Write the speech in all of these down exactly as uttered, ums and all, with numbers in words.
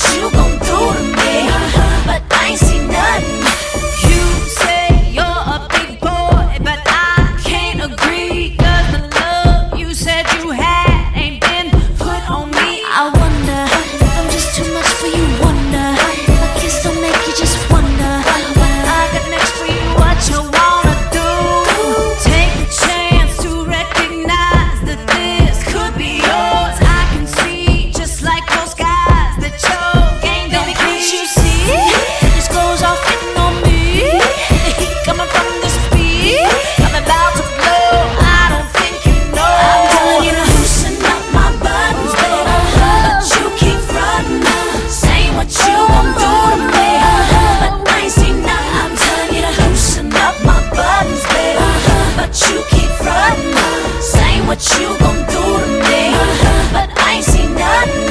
you gon' do to me? But I ain't seen nothing. You say you're a big boy, but I can't agree. 'Cause the love you said you had ain't been put on me. I wonder if I'm just too much for you. Wonder if my kiss don't make you just wonder. I got next for you, what you wanna do? Take a chance to recognize that this could be yours. I can see, just like those guys, that your game don't Baby, be. can't you see? This goes off hitting on me. The heat coming from the speed. I'm about to blow. I don't think you know. I'm telling you to loosen up my buttons, baby, but you keep frontin', saying what you gon' do to me. But I ain't seen nothing. I'm telling you to loosen up my buttons, baby, but you keep frontin', saying what you gon' do to me. But I ain't seen nothing.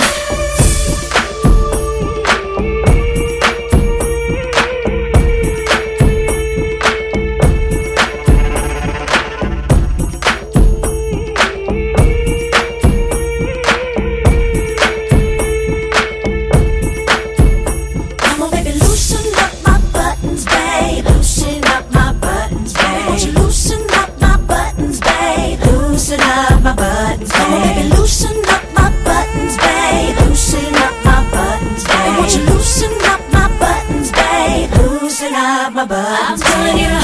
Come on, baby, loosen up my buttons, babe. Loosen up my buttons, babe. Won't you loosen up my buttons, babe? Loosen up my buttons, babe. Come on, baby, loosen up my buttons, babe. Loosen up my buttons, babe. Won't you loosen up my buttons, babe? Loosen up my buttons, I'm telling you.